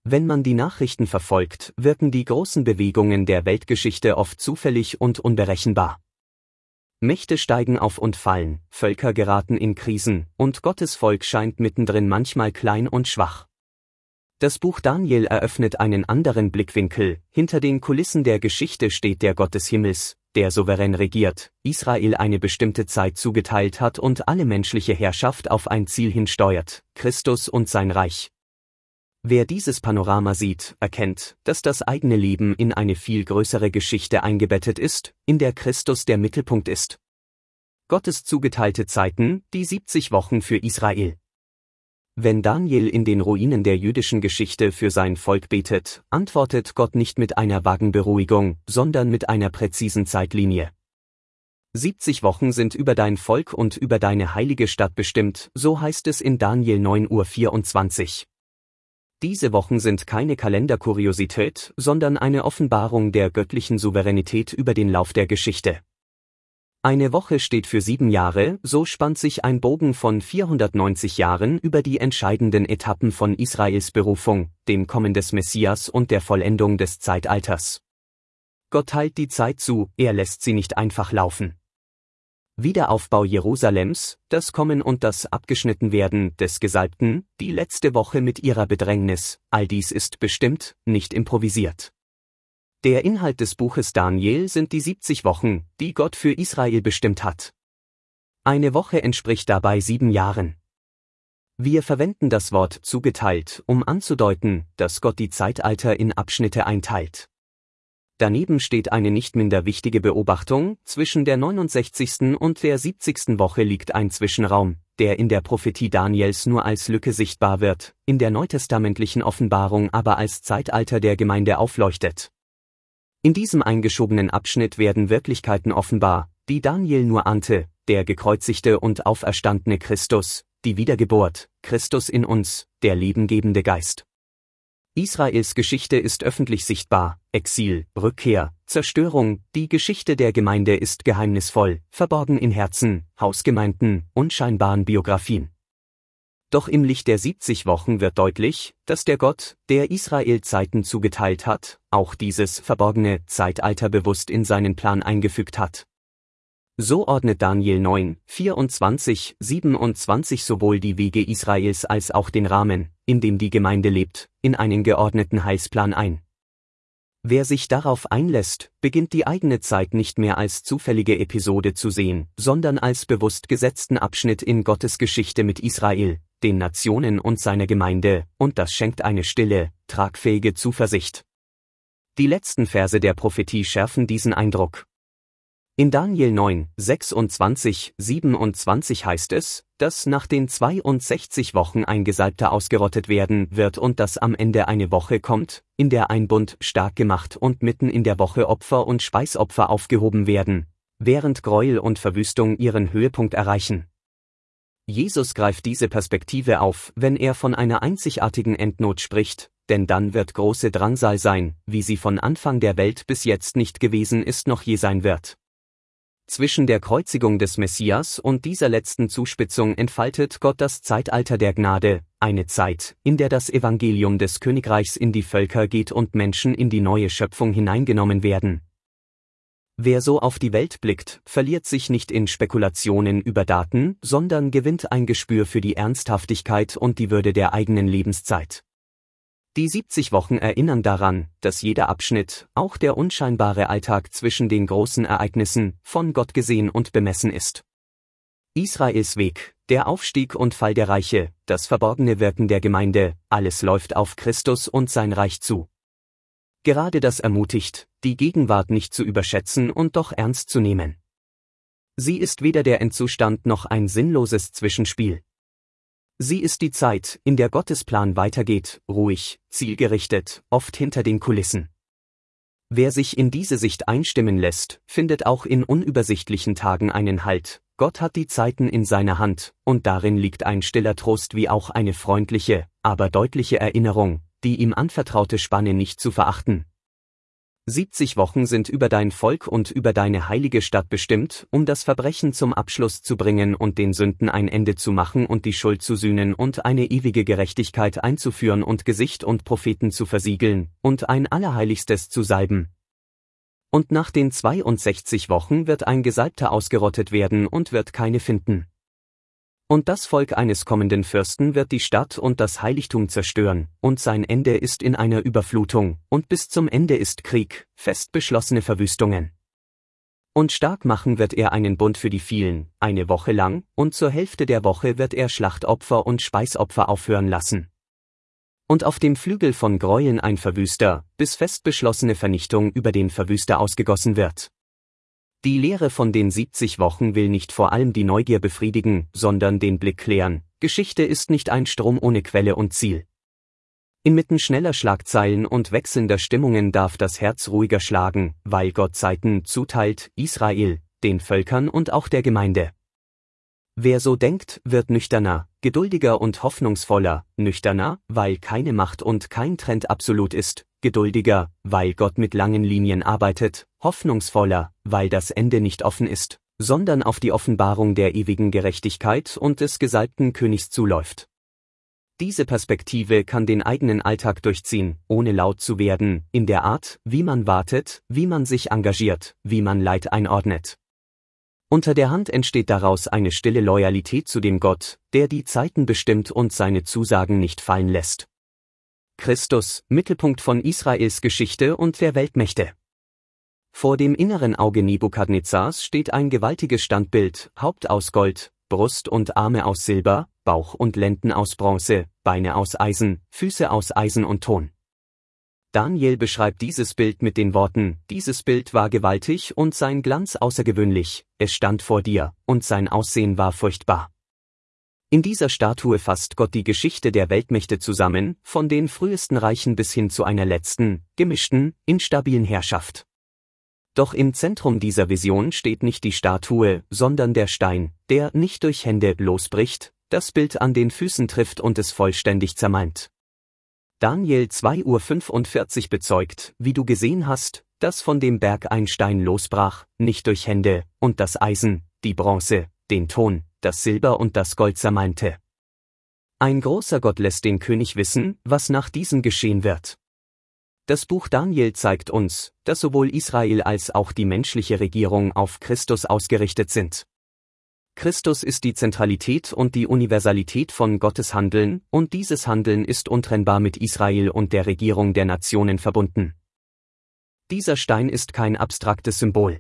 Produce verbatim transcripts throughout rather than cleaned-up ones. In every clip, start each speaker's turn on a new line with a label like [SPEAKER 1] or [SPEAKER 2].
[SPEAKER 1] Wenn man die Nachrichten verfolgt, wirken die großen Bewegungen der Weltgeschichte oft zufällig und unberechenbar. Mächte steigen auf und fallen, Völker geraten in Krisen, und Gottes Volk scheint mittendrin manchmal klein und schwach. Das Buch Daniel eröffnet einen anderen Blickwinkel. Hinter den Kulissen der Geschichte steht der Gott des Himmels, der souverän regiert, Israel eine bestimmte Zeit zugeteilt hat und alle menschliche Herrschaft auf ein Ziel hinsteuert, Christus und sein Reich. Wer dieses Panorama sieht, erkennt, dass das eigene Leben in eine viel größere Geschichte eingebettet ist, in der Christus der Mittelpunkt ist. Gottes zugeteilte Zeiten, die siebzig Wochen für Israel. Wenn Daniel in den Ruinen der jüdischen Geschichte für sein Volk betet, antwortet Gott nicht mit einer vagen Beruhigung, sondern mit einer präzisen Zeitlinie. siebzig Wochen sind über dein Volk und über deine heilige Stadt bestimmt, so heißt es in Daniel neun Uhr vierundzwanzig. Diese Wochen sind keine Kalenderkuriosität, sondern eine Offenbarung der göttlichen Souveränität über den Lauf der Geschichte. Eine Woche steht für sieben Jahre, so spannt sich ein Bogen von vierhundertneunzig Jahren über die entscheidenden Etappen von Israels Berufung, dem Kommen des Messias und der Vollendung des Zeitalters. Gott teilt die Zeit zu, er lässt sie nicht einfach laufen. Wiederaufbau Jerusalems, das Kommen und das Abgeschnittenwerden des Gesalbten, die letzte Woche mit ihrer Bedrängnis, all dies ist bestimmt, nicht improvisiert. Der Inhalt des Buches Daniel sind die siebzig Wochen, die Gott für Israel bestimmt hat. Eine Woche entspricht dabei sieben Jahren. Wir verwenden das Wort zugeteilt, um anzudeuten, dass Gott die Zeitalter in Abschnitte einteilt. Daneben steht eine nicht minder wichtige Beobachtung: Zwischen der neunundsechzigsten und der siebzigsten Woche liegt ein Zwischenraum, der in der Prophetie Daniels nur als Lücke sichtbar wird, in der neutestamentlichen Offenbarung aber als Zeitalter der Gemeinde aufleuchtet. In diesem eingeschobenen Abschnitt werden Wirklichkeiten offenbar, die Daniel nur ahnte: der gekreuzigte und auferstandene Christus, die Wiedergeburt, Christus in uns, der lebengebende Geist. Israels Geschichte ist öffentlich sichtbar: Exil, Rückkehr, Zerstörung. Die Geschichte der Gemeinde ist geheimnisvoll, verborgen in Herzen, Hausgemeinden, unscheinbaren Biografien. Doch im Licht der siebzig Wochen wird deutlich, dass der Gott, der Israel Zeiten zugeteilt hat, auch dieses verborgene Zeitalter bewusst in seinen Plan eingefügt hat. So ordnet Daniel neun, vierundzwanzig, siebenundzwanzig sowohl die Wege Israels als auch den Rahmen, in dem die Gemeinde lebt, in einen geordneten Heilsplan ein. Wer sich darauf einlässt, beginnt die eigene Zeit nicht mehr als zufällige Episode zu sehen, sondern als bewusst gesetzten Abschnitt in Gottes Geschichte mit Israel, den Nationen und seiner Gemeinde, und das schenkt eine stille, tragfähige Zuversicht. Die letzten Verse der Prophetie schärfen diesen Eindruck. In Daniel neun, sechsundzwanzig, siebenundzwanzig heißt es, dass nach den zweiundsechzig Wochen ein Gesalbter ausgerottet werden wird und dass am Ende eine Woche kommt, in der ein Bund stark gemacht und mitten in der Woche Opfer und Speisopfer aufgehoben werden, während Gräuel und Verwüstung ihren Höhepunkt erreichen. Jesus greift diese Perspektive auf, wenn er von einer einzigartigen Endnot spricht, denn dann wird große Drangsal sein, wie sie von Anfang der Welt bis jetzt nicht gewesen ist noch je sein wird. Zwischen der Kreuzigung des Messias und dieser letzten Zuspitzung entfaltet Gott das Zeitalter der Gnade, eine Zeit, in der das Evangelium des Königreichs in die Völker geht und Menschen in die neue Schöpfung hineingenommen werden. Wer so auf die Welt blickt, verliert sich nicht in Spekulationen über Daten, sondern gewinnt ein Gespür für die Ernsthaftigkeit und die Würde der eigenen Lebenszeit. Die siebzig Wochen erinnern daran, dass jeder Abschnitt, auch der unscheinbare Alltag zwischen den großen Ereignissen, von Gott gesehen und bemessen ist. Israels Weg, der Aufstieg und Fall der Reiche, das verborgene Wirken der Gemeinde, alles läuft auf Christus und sein Reich zu. Gerade das ermutigt, die Gegenwart nicht zu überschätzen und doch ernst zu nehmen. Sie ist weder der Endzustand noch ein sinnloses Zwischenspiel. Sie ist die Zeit, in der Gottes Plan weitergeht, ruhig, zielgerichtet, oft hinter den Kulissen. Wer sich in diese Sicht einstimmen lässt, findet auch in unübersichtlichen Tagen einen Halt. Gott hat die Zeiten in seiner Hand, und darin liegt ein stiller Trost wie auch eine freundliche, aber deutliche Erinnerung, die ihm anvertraute Spanne nicht zu verachten. siebzig Wochen sind über dein Volk und über deine heilige Stadt bestimmt, um das Verbrechen zum Abschluss zu bringen und den Sünden ein Ende zu machen und die Schuld zu sühnen und eine ewige Gerechtigkeit einzuführen und Gesicht und Propheten zu versiegeln und ein Allerheiligstes zu salben. Und nach den zweiundsechzig Wochen wird ein Gesalbter ausgerottet werden und wird keine finden. Und das Volk eines kommenden Fürsten wird die Stadt und das Heiligtum zerstören, und sein Ende ist in einer Überflutung, und bis zum Ende ist Krieg, fest beschlossene Verwüstungen. Und stark machen wird er einen Bund für die vielen, eine Woche lang, und zur Hälfte der Woche wird er Schlachtopfer und Speisopfer aufhören lassen. Und auf dem Flügel von Gräueln ein Verwüster, bis fest beschlossene Vernichtung über den Verwüster ausgegossen wird. Die Lehre von den siebzig Wochen will nicht vor allem die Neugier befriedigen, sondern den Blick klären. Geschichte ist nicht ein Strom ohne Quelle und Ziel. Inmitten schneller Schlagzeilen und wechselnder Stimmungen darf das Herz ruhiger schlagen, weil Gott Zeiten zuteilt, Israel, den Völkern und auch der Gemeinde. Wer so denkt, wird nüchterner, geduldiger und hoffnungsvoller, nüchterner, weil keine Macht und kein Trend absolut ist, geduldiger, weil Gott mit langen Linien arbeitet, hoffnungsvoller, weil das Ende nicht offen ist, sondern auf die Offenbarung der ewigen Gerechtigkeit und des gesalbten Königs zuläuft. Diese Perspektive kann den eigenen Alltag durchziehen, ohne laut zu werden, in der Art, wie man wartet, wie man sich engagiert, wie man Leid einordnet. Unter der Hand entsteht daraus eine stille Loyalität zu dem Gott, der die Zeiten bestimmt und seine Zusagen nicht fallen lässt. Christus, Mittelpunkt von Israels Geschichte und der Weltmächte. Vor dem inneren Auge Nebukadnezars steht ein gewaltiges Standbild, Haupt aus Gold, Brust und Arme aus Silber, Bauch und Lenden aus Bronze, Beine aus Eisen, Füße aus Eisen und Ton. Daniel beschreibt dieses Bild mit den Worten: Dieses Bild war gewaltig und sein Glanz außergewöhnlich, es stand vor dir, und sein Aussehen war furchtbar. In dieser Statue fasst Gott die Geschichte der Weltmächte zusammen, von den frühesten Reichen bis hin zu einer letzten, gemischten, instabilen Herrschaft. Doch im Zentrum dieser Vision steht nicht die Statue, sondern der Stein, der nicht durch Hände losbricht, das Bild an den Füßen trifft und es vollständig zermalmt. Daniel zwei Uhr fünfundvierzig bezeugt, wie du gesehen hast, dass von dem Berg ein Stein losbrach, nicht durch Hände, und das Eisen, die Bronze, den Ton, das Silber und das Gold zermalmte. Ein großer Gott lässt den König wissen, was nach diesem geschehen wird. Das Buch Daniel zeigt uns, dass sowohl Israel als auch die menschliche Regierung auf Christus ausgerichtet sind. Christus ist die Zentralität und die Universalität von Gottes Handeln, und dieses Handeln ist untrennbar mit Israel und der Regierung der Nationen verbunden. Dieser Stein ist kein abstraktes Symbol.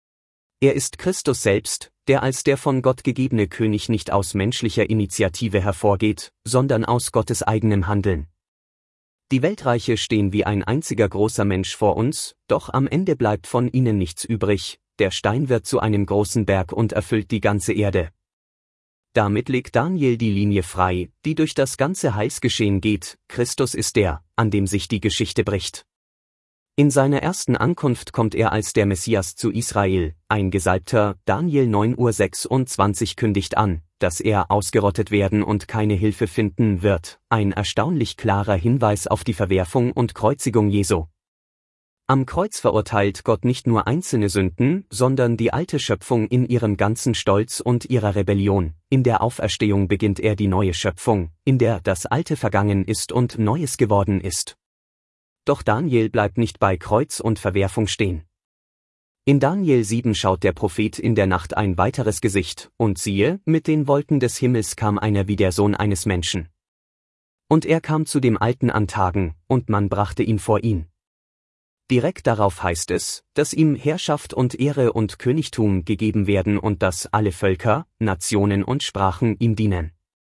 [SPEAKER 1] Er ist Christus selbst, der als der von Gott gegebene König nicht aus menschlicher Initiative hervorgeht, sondern aus Gottes eigenem Handeln. Die Weltreiche stehen wie ein einziger großer Mensch vor uns, doch am Ende bleibt von ihnen nichts übrig. Der Stein wird zu einem großen Berg und erfüllt die ganze Erde. Damit legt Daniel die Linie frei, die durch das ganze Heilsgeschehen geht. Christus ist der, an dem sich die Geschichte bricht. In seiner ersten Ankunft kommt er als der Messias zu Israel, ein Gesalbter. Daniel neun Uhr sechsundzwanzig kündigt an, dass er ausgerottet werden und keine Hilfe finden wird, ein erstaunlich klarer Hinweis auf die Verwerfung und Kreuzigung Jesu. Am Kreuz verurteilt Gott nicht nur einzelne Sünden, sondern die alte Schöpfung in ihrem ganzen Stolz und ihrer Rebellion. In der Auferstehung beginnt er die neue Schöpfung, in der das Alte vergangen ist und Neues geworden ist. Doch Daniel bleibt nicht bei Kreuz und Verwerfung stehen. In Daniel sieben schaut der Prophet in der Nacht ein weiteres Gesicht, und siehe, mit den Wolken des Himmels kam einer wie der Sohn eines Menschen. Und er kam zu dem Alten an Tagen, und man brachte ihn vor ihn. Direkt darauf heißt es, dass ihm Herrschaft und Ehre und Königtum gegeben werden und dass alle Völker, Nationen und Sprachen ihm dienen.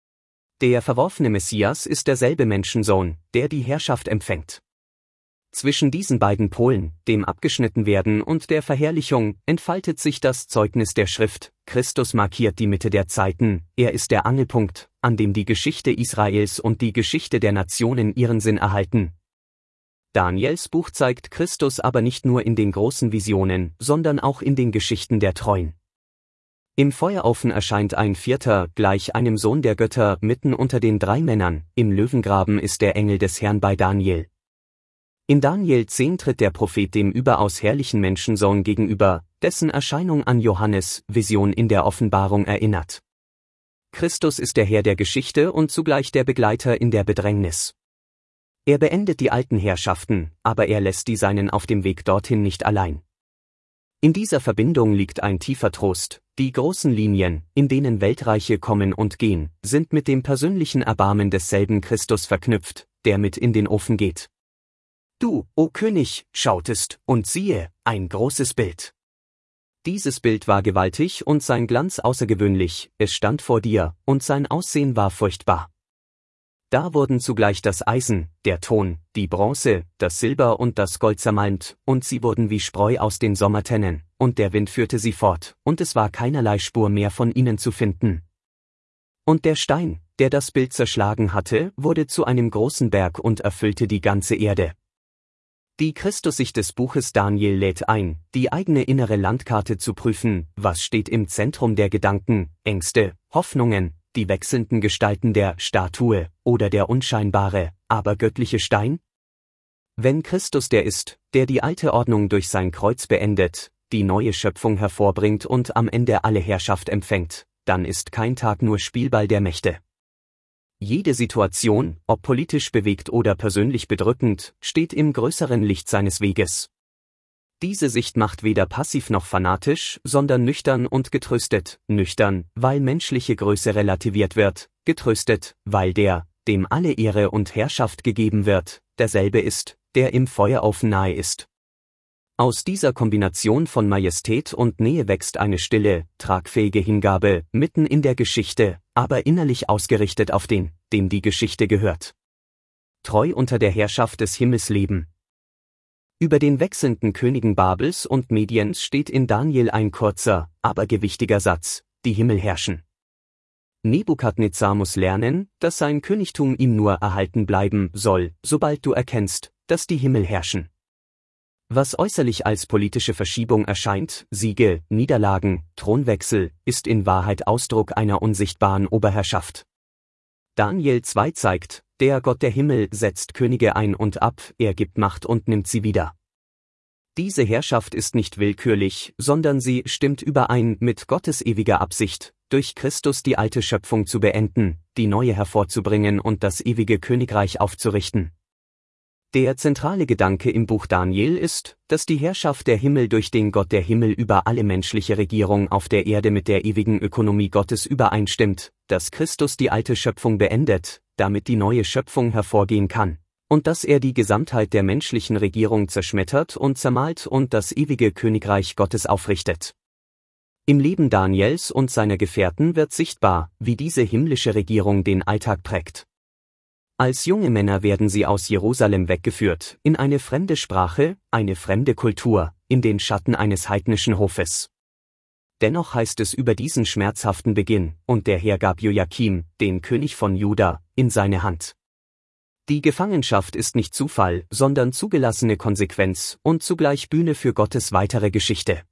[SPEAKER 1] Der verworfene Messias ist derselbe Menschensohn, der die Herrschaft empfängt. Zwischen diesen beiden Polen, dem Abgeschnittenwerden und der Verherrlichung, entfaltet sich das Zeugnis der Schrift. Christus markiert die Mitte der Zeiten, er ist der Angelpunkt, an dem die Geschichte Israels und die Geschichte der Nationen ihren Sinn erhalten. Daniels Buch zeigt Christus aber nicht nur in den großen Visionen, sondern auch in den Geschichten der Treuen. Im Feuerofen erscheint ein Vierter, gleich einem Sohn der Götter, mitten unter den drei Männern. Im Löwengraben ist der Engel des Herrn bei Daniel. In Daniel zehn tritt der Prophet dem überaus herrlichen Menschensohn gegenüber, dessen Erscheinung an Johannes' Vision in der Offenbarung erinnert. Christus ist der Herr der Geschichte und zugleich der Begleiter in der Bedrängnis. Er beendet die alten Herrschaften, aber er lässt die Seinen auf dem Weg dorthin nicht allein. In dieser Verbindung liegt ein tiefer Trost. Die großen Linien, in denen Weltreiche kommen und gehen, sind mit dem persönlichen Erbarmen desselben Christus verknüpft, der mit in den Ofen geht. Du, o König, schautest, und siehe, ein großes Bild. Dieses Bild war gewaltig und sein Glanz außergewöhnlich, es stand vor dir, und sein Aussehen war furchtbar. Da wurden zugleich das Eisen, der Ton, die Bronze, das Silber und das Gold zermalmt, und sie wurden wie Spreu aus den Sommertennen, und der Wind führte sie fort, und es war keinerlei Spur mehr von ihnen zu finden. Und der Stein, der das Bild zerschlagen hatte, wurde zu einem großen Berg und erfüllte die ganze Erde. Die Christussicht des Buches Daniel lädt ein, die eigene innere Landkarte zu prüfen, was steht im Zentrum der Gedanken, Ängste, Hoffnungen, die wechselnden Gestalten der Statue oder der unscheinbare, aber göttliche Stein? Wenn Christus der ist, der die alte Ordnung durch sein Kreuz beendet, die neue Schöpfung hervorbringt und am Ende alle Herrschaft empfängt, dann ist kein Tag nur Spielball der Mächte. Jede Situation, ob politisch bewegt oder persönlich bedrückend, steht im größeren Licht seines Weges. Diese Sicht macht weder passiv noch fanatisch, sondern nüchtern und getröstet, nüchtern, weil menschliche Größe relativiert wird, getröstet, weil der, dem alle Ehre und Herrschaft gegeben wird, derselbe ist, der im Feuerofen nahe ist. Aus dieser Kombination von Majestät und Nähe wächst eine stille, tragfähige Hingabe, mitten in der Geschichte, aber innerlich ausgerichtet auf den, dem die Geschichte gehört. Treu unter der Herrschaft des Himmels leben. Über den wechselnden Königen Babels und Mediens steht in Daniel ein kurzer, aber gewichtiger Satz: Die Himmel herrschen. Nebukadnezar muss lernen, dass sein Königtum ihm nur erhalten bleiben soll, sobald du erkennst, dass die Himmel herrschen. Was äußerlich als politische Verschiebung erscheint, Siege, Niederlagen, Thronwechsel, ist in Wahrheit Ausdruck einer unsichtbaren Oberherrschaft. Daniel zwei zeigt, der Gott der Himmel setzt Könige ein und ab, er gibt Macht und nimmt sie wieder. Diese Herrschaft ist nicht willkürlich, sondern sie stimmt überein mit Gottes ewiger Absicht, durch Christus die alte Schöpfung zu beenden, die neue hervorzubringen und das ewige Königreich aufzurichten. Der zentrale Gedanke im Buch Daniel ist, dass die Herrschaft der Himmel durch den Gott der Himmel über alle menschliche Regierung auf der Erde mit der ewigen Ökonomie Gottes übereinstimmt, dass Christus die alte Schöpfung beendet, damit die neue Schöpfung hervorgehen kann, und dass er die Gesamtheit der menschlichen Regierung zerschmettert und zermalt und das ewige Königreich Gottes aufrichtet. Im Leben Daniels und seiner Gefährten wird sichtbar, wie diese himmlische Regierung den Alltag prägt. Als junge Männer werden sie aus Jerusalem weggeführt, in eine fremde Sprache, eine fremde Kultur, in den Schatten eines heidnischen Hofes. Dennoch heißt es über diesen schmerzhaften Beginn: Und der Herr gab Joachim, den König von Juda, in seine Hand. Die Gefangenschaft ist nicht Zufall, sondern zugelassene Konsequenz und zugleich Bühne für Gottes weitere Geschichte.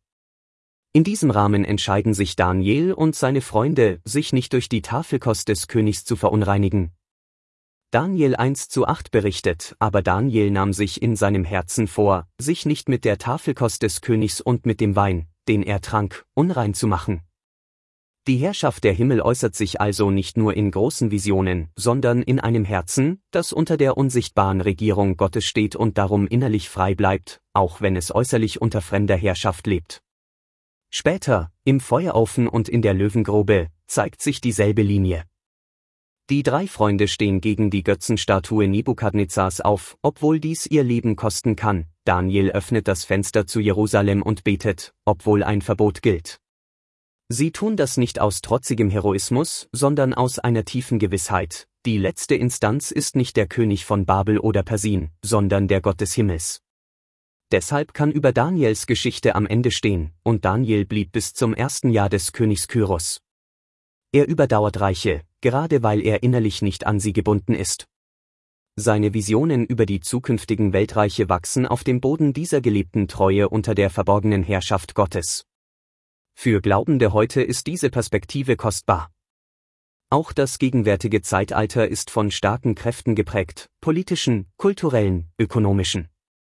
[SPEAKER 1] In diesem Rahmen entscheiden sich Daniel und seine Freunde, sich nicht durch die Tafelkost des Königs zu verunreinigen. Daniel eins zu acht berichtet, aber Daniel nahm sich in seinem Herzen vor, sich nicht mit der Tafelkost des Königs und mit dem Wein, den er trank, unrein zu machen. Die Herrschaft der Himmel äußert sich also nicht nur in großen Visionen, sondern in einem Herzen, das unter der unsichtbaren Regierung Gottes steht und darum innerlich frei bleibt, auch wenn es äußerlich unter fremder Herrschaft lebt. Später, im Feuerofen und in der Löwengrube, zeigt sich dieselbe Linie. Die drei Freunde stehen gegen die Götzenstatue Nebukadnezars auf, obwohl dies ihr Leben kosten kann. Daniel öffnet das Fenster zu Jerusalem und betet, obwohl ein Verbot gilt. Sie tun das nicht aus trotzigem Heroismus, sondern aus einer tiefen Gewissheit: Die letzte Instanz ist nicht der König von Babel oder Persien, sondern der Gott des Himmels. Deshalb kann über Daniels Geschichte am Ende stehen: Und Daniel blieb bis zum ersten Jahr des Königs Kyros. Er überdauert Reiche, gerade weil er innerlich nicht an sie gebunden ist. Seine Visionen über die zukünftigen Weltreiche wachsen auf dem Boden dieser gelebten Treue unter der verborgenen Herrschaft Gottes. Für Glaubende heute ist diese Perspektive kostbar. Auch das gegenwärtige Zeitalter ist von starken Kräften geprägt, politischen, kulturellen, ökonomischen.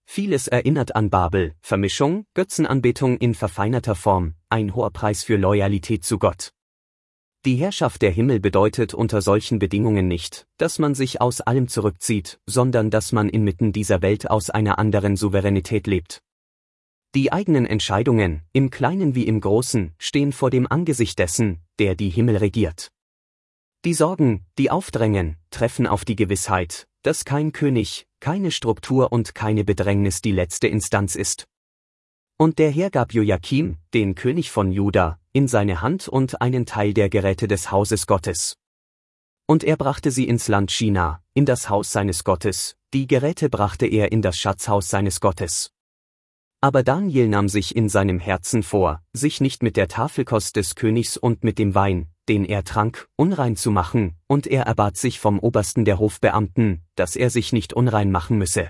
[SPEAKER 1] Vieles erinnert an Babel, Vermischung, Götzenanbetung in verfeinerter Form, ein hoher Preis für Loyalität zu Gott. Die Herrschaft der Himmel bedeutet unter solchen Bedingungen nicht, dass man sich aus allem zurückzieht, sondern dass man inmitten dieser Welt aus einer anderen Souveränität lebt. Die eigenen Entscheidungen, im Kleinen wie im Großen, stehen vor dem Angesicht dessen, der die Himmel regiert. Die Sorgen, die aufdrängen, treffen auf die Gewissheit, dass kein König, keine Struktur und keine Bedrängnis die letzte Instanz ist. Und der Herr gab Joachim, den König von Juda, in seine Hand und einen Teil der Geräte des Hauses Gottes. Und er brachte sie ins Land China, in das Haus seines Gottes, die Geräte brachte er in das Schatzhaus seines Gottes. Aber Daniel nahm sich in seinem Herzen vor, sich nicht mit der Tafelkost des Königs und mit dem Wein, den er trank, unrein zu machen, und er erbat sich vom Obersten der Hofbeamten, dass er sich nicht unrein machen müsse.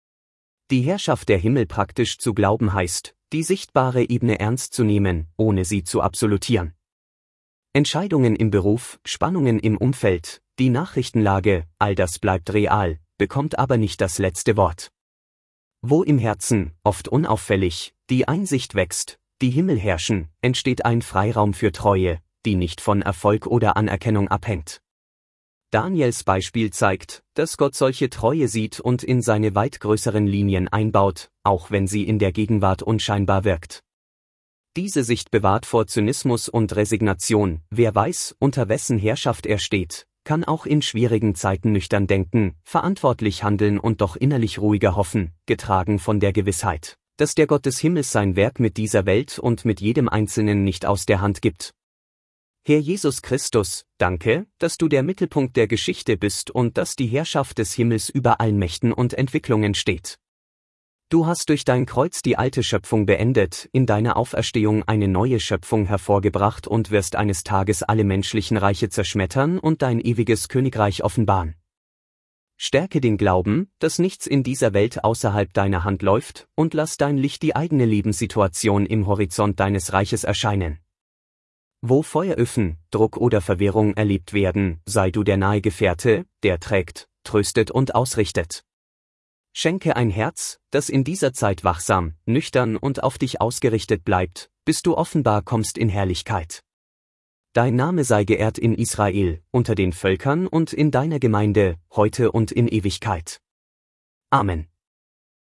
[SPEAKER 1] Die Herrschaft der Himmel praktisch zu glauben heißt, die sichtbare Ebene ernst zu nehmen, ohne sie zu absolutieren. Entscheidungen im Beruf, Spannungen im Umfeld, die Nachrichtenlage, all das bleibt real, bekommt aber nicht das letzte Wort. Wo im Herzen, oft unauffällig, die Einsicht wächst, die Himmel herrschen, entsteht ein Freiraum für Treue, die nicht von Erfolg oder Anerkennung abhängt. Daniels Beispiel zeigt, dass Gott solche Treue sieht und in seine weit größeren Linien einbaut, auch wenn sie in der Gegenwart unscheinbar wirkt. Diese Sicht bewahrt vor Zynismus und Resignation, wer weiß, unter wessen Herrschaft er steht, kann auch in schwierigen Zeiten nüchtern denken, verantwortlich handeln und doch innerlich ruhiger hoffen, getragen von der Gewissheit, dass der Gott des Himmels sein Werk mit dieser Welt und mit jedem Einzelnen nicht aus der Hand gibt. Herr Jesus Christus, danke, dass du der Mittelpunkt der Geschichte bist und dass die Herrschaft des Himmels über allen Mächten und Entwicklungen steht. Du hast durch dein Kreuz die alte Schöpfung beendet, in deiner Auferstehung eine neue Schöpfung hervorgebracht und wirst eines Tages alle menschlichen Reiche zerschmettern und dein ewiges Königreich offenbaren. Stärke den Glauben, dass nichts in dieser Welt außerhalb deiner Hand läuft, und lass dein Licht die eigene Lebenssituation im Horizont deines Reiches erscheinen. Wo Feueröfen, Druck oder Verwirrung erlebt werden, sei du der nahe Gefährte, der trägt, tröstet und ausrichtet. Schenke ein Herz, das in dieser Zeit wachsam, nüchtern und auf dich ausgerichtet bleibt, bis du offenbar kommst in Herrlichkeit. Dein Name sei geehrt in Israel, unter den Völkern und in deiner Gemeinde, heute und in Ewigkeit. Amen.